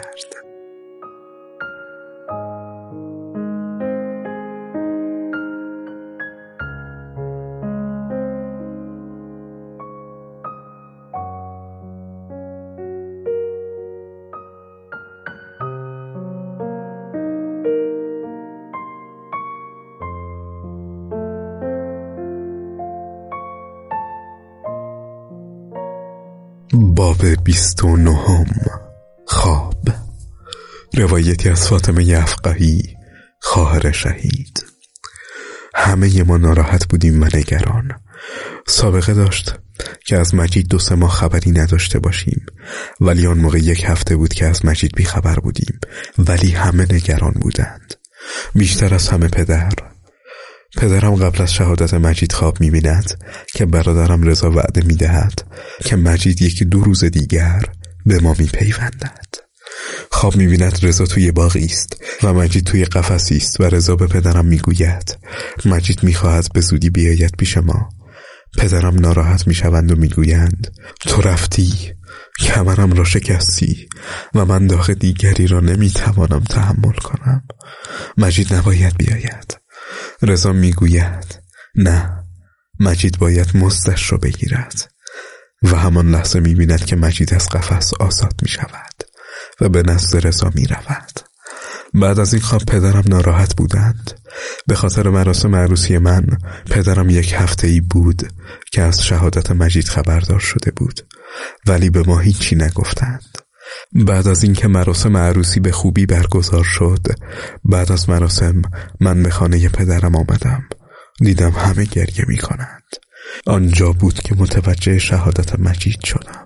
Speaker 1: باب 29. خواب. روایتی از فاطمه افقهی، خواهر شهید. همه ما ناراحت بودیم و نگران. سابقه داشت که از مجید 2-3 ماه خبری نداشته باشیم، ولی آن موقع 1 هفته بود که از مجید بی خبر بودیم، ولی همه نگران بودند، بیشتر از همه پدرم قبل از شهادت مجید خواب می‌بیند که برادرم رضا وعده می‌دهد که مجید 1-2 روز دیگر به ما می‌پیوندد. خواب می‌بیند رضا توی باغی است و مجید توی قفسی است و رضا به پدرم می‌گوید مجید می‌خواهد به زودی بیاید پیش ما. پدرم ناراحت می‌شوند و می‌گویند تو رفتی، کمرم را شکستی و من داغ دیگری را نمی‌توانم تحمل کنم. مجید نباید بیاید. رضا میگوید نه، مجید باید مزدش را بگیرد و همان لحظه میبیند که مجید از قفس آزاد میشود و به نزد رضا میرود. بعد از این خواب پدرم ناراحت بودند. به خاطر مراسم عروسی من پدرم 1 هفته‌ای بود که از شهادت مجید خبردار شده بود، ولی به ما هیچی نگفتند. بعد از اینکه مراسم عروسی به خوبی برگزار شد، بعد از مراسم من به خانه پدرم آمدم. دیدم همه گریه می کنند. آنجا بود که متوجه شهادت مجید شدم.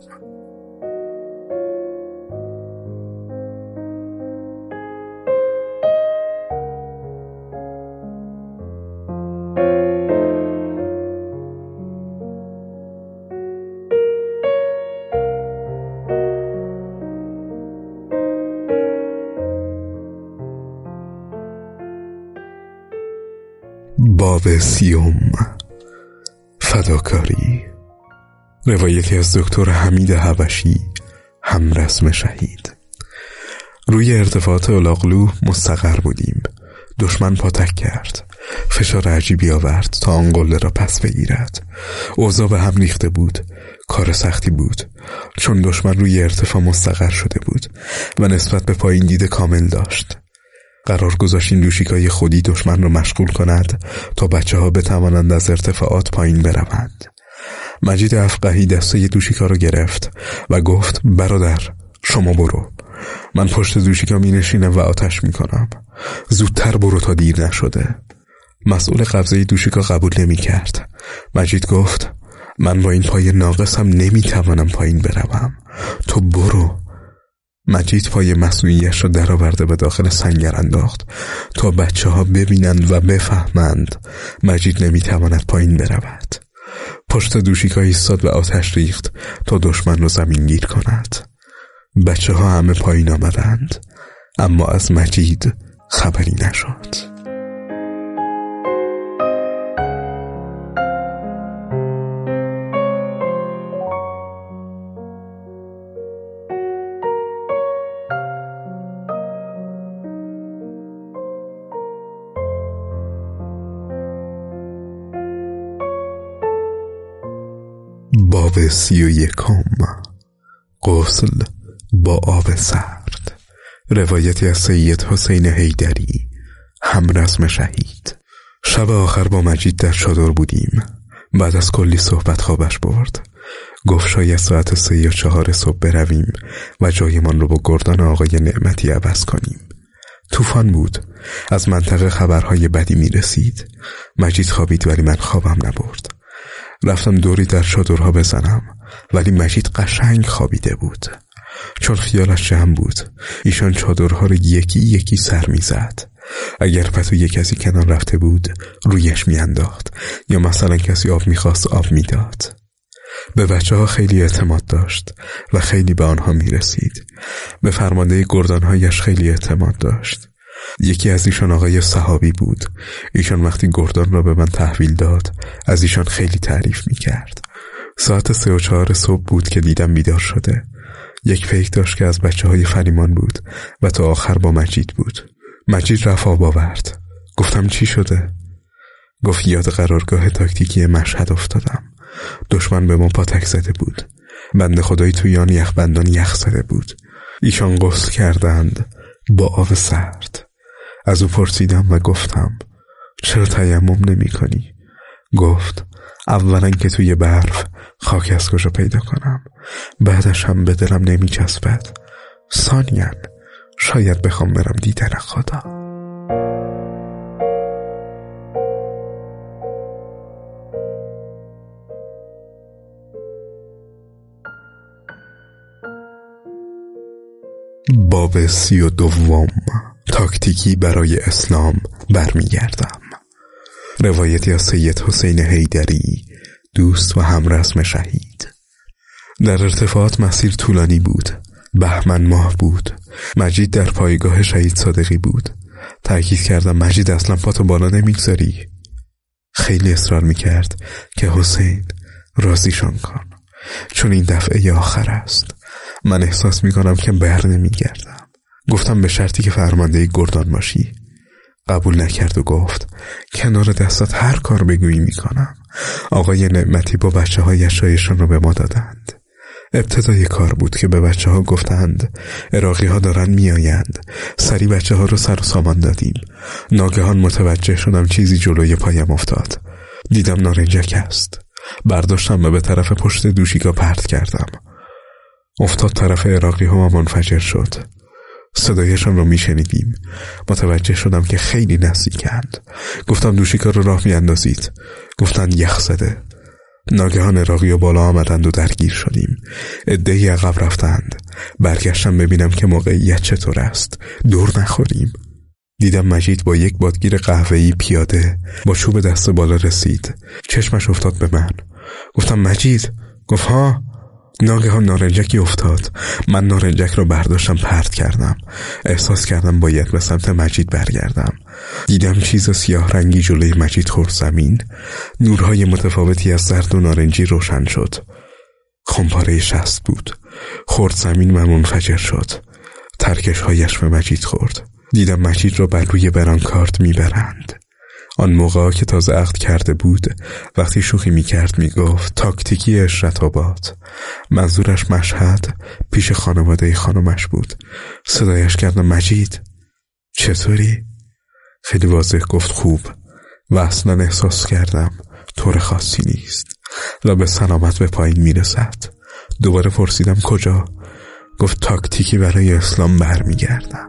Speaker 1: باب 30. فداکاری. روایتی از دکتر حمید حبشی، همرسم شهید. روی ارتفاعات الاغلو مستقر بودیم. دشمن پاتک کرد، فشار عجیبی آورد تا آن قله را پس بگیرد. اوضاع به هم ریخته بود. کار سختی بود، چون دشمن روی ارتفاع مستقر شده بود و نسبت به پایین دید کامل داشت. قرار گذاشتیم دوشیکای خودی دشمن رو مشغول کند تا بچه‌ها بتوانند از ارتفاعات پایین بروند. مجید افقهی دسته دوشیکا رو گرفت و گفت برادر شما برو، من پشت دوشیکا می نشینم و آتش می کنم. زودتر برو تا دیر نشده. مسئول قبضه دوشیکا قبول نمی کرد. مجید گفت من با این پای ناقصم نمی توانم پایین بروم، تو برو. مجید پای مصنوعیش را درآورده به داخل سنگر انداخت تا بچه‌ها ببینند و بفهمند مجید نمیتواند پایین برود. پشت دوشیکا ایستاد و آتش ریخت تا دشمن را زمین گیر کند. بچه‌ها همه پایین آمدند، اما از مجید خبری نشد. باب 31. غسل با آب سرد. روایتی از سید حسین حیدری، همرسم شهید. شب آخر با مجید در چادر بودیم. بعد از کلی صحبت خوابش برد. گفت شاید ساعت 3 یا 4 صبح برویم و جایمان رو با گردان آقای نعمتی عوض کنیم. طوفان بود. از منطقه خبرهای بدی می رسید. مجید خوابید ولی من خوابم نبرد. رفتم دوری در چادرها بزنم، ولی مجید قشنگ خوابیده بود. چون خیالش جمع بود، ایشان چادرها رو یکی یکی سر می زد. اگر پتوی کسی کنار رفته بود رویش می انداخت، یا مثلا کسی آب می خواست آب می داد. به بچه‌ها خیلی اعتماد داشت و خیلی به آنها می رسید. به فرمانده گردانهایش خیلی اعتماد داشت. یکی از ایشان آقای صحابی بود. ایشان وقتی گردان را به من تحویل داد از ایشان خیلی تعریف می کرد. ساعت 3 و 4 صبح بود که دیدم بیدار شده. یک پیک داشت که از بچه‌های فریمان بود و تا آخر با مجید بود. مجید رفت آب آورد. گفتم چی شده؟ گفت یاد قرارگاه تاکتیکی مشهد افتادم. دشمن به ما پاتک زده بود. بنده خدایی توی آن یخبندان یخ زده بود. ایشان غسل کردند با آب سرد. از او پرسیدم و گفتم چرا تیمم نمی کنی؟ گفت اولا که توی برف خاک از کجا پیدا کنم، بعدش هم به دلم نمی چسبد. ثانیاً شاید بخوام برم دیدن خدا. باب 32. تاکتیکی برای اسلام برمیگردم. روایتی از سید حسین حیدری، دوست و همرسم شهید. در ارتفاعات مسیر طولانی بود. بهمن ماه بود. مجید در پایگاه شهید صادقی بود. تأکید کردم مجید اصلا پاتو بالا نمیگذاری. خیلی اصرار میکرد که حسین راضیشان کن، چون این دفعه آخر است. من احساس میکنم که بر نمیگردم. گفتم به شرطی که فرمانده گردان باشی. قبول نکرد و گفت کنار دستات هر کار بگویی میکنم. آقای نعمتی با بچه های شایشان رو به ما دادند. ابتدای کار بود که به بچه ها گفتند عراقی ها دارن میآیند. سری بچه ها رو سر و سامان دادیم. ناگهان متوجه شدم چیزی جلوی پایم افتاد. دیدم نارنجک است. برداشتم و به طرف پشت دوشیگاه پرت کردم. افتاد طرف عراقی ها و منفجر شد. صدایشان رو میشنیدیم. متوجه شدم که خیلی نزدیکند. گفتم دوشیگاه رو راه میاندازید. گفتند یخ زده. ناگهان عراقی بالا آمدند و درگیر شدیم. عده‌ای عقب رفتند. برگشتم ببینم که موقعیت چطور است. دور نخوریم. دیدم مجید با یک بادگیر قهوه‌ای پیاده با چوب دست بالا رسید. چشمش افتاد به من. گفتم مجید. گفت ها. ناگهان نارنجکی افتاد. من نارنجک رو برداشتم پرت کردم. احساس کردم باید به سمت مجید برگردم. دیدم چیز سیاه رنگی جلوی مجید خورد زمین. نورهای متفاوتی از زرد و نارنجی روشن شد. خمپاره 60 بود. خورد زمین و منفجر شد. ترکش‌هایش به مجید خورد. دیدم مجید را بر روی برانکارد میبرند. آن موقع که تازه عقد کرده بود وقتی شوخی میکرد میگفت تاکتیکی اشرت‌آباد. منظورش مشهد پیش خانواده خانمش بود. صدایش کردم مجید چطوری؟ خیلی واضح گفت خوب و اصلا احساس کردم طور خاصی نیست و به سلامت به پایین میرسد. دوباره پرسیدم کجا؟ گفت تاکتیکی برای اسلام برمیگردم.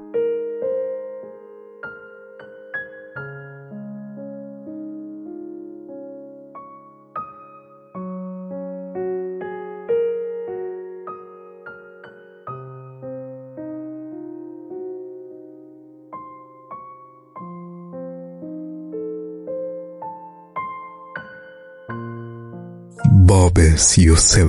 Speaker 1: باب 33.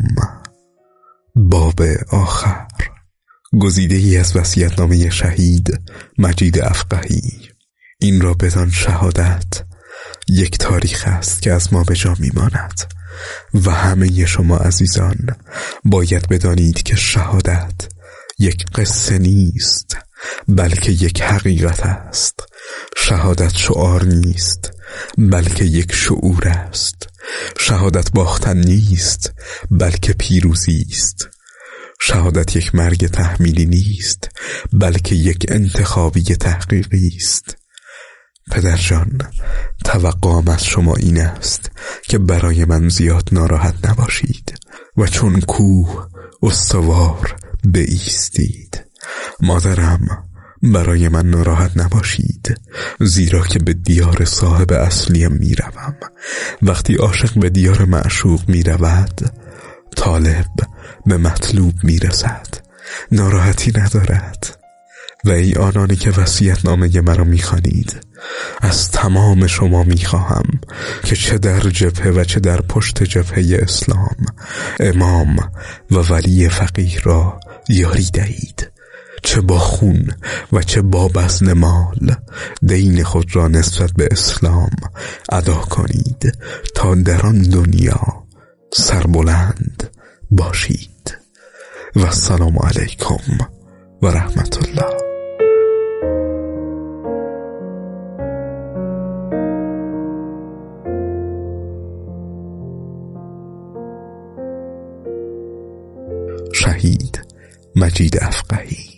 Speaker 1: باب آخر. گزیده‌ای از وصیت‌نامه شهید مجید افقهی. این را بدان شهادت یک تاریخ است که از ما به جا می‌ماند و همه شما عزیزان باید بدانید که شهادت یک قصه نیست بلکه یک حقیقت است. شهادت شعار نیست بلکه یک شعور است. شهادت باختن نیست بلکه پیروزی است. شهادت یک مرگ تحمیلی نیست بلکه یک انتخابی تحقیقی است. پدرجان، توقعم از شما این است که برای من زیاد ناراحت نباشید و چون کوه استوار بایستید. مادرم، برای من ناراحت نباشید، زیرا که به دیار صاحب اصلیم می روم. وقتی عاشق به دیار معشوق می رود، طالب به مطلوب می رسد. ناراحتی ندارد. و ای آنانی که وصیت‌نامه مرا می خوانید، از تمام شما می خواهم که چه در جبهه و چه در پشت جبهه اسلام امام و ولی فقیه را یاری دهید. چه با خون و چه با بذل مال دین خود را نسبت به اسلام ادا کنید تا در آن دنیا سربلند باشید. و السلام علیکم و رحمت الله. شهید مجید افقهی.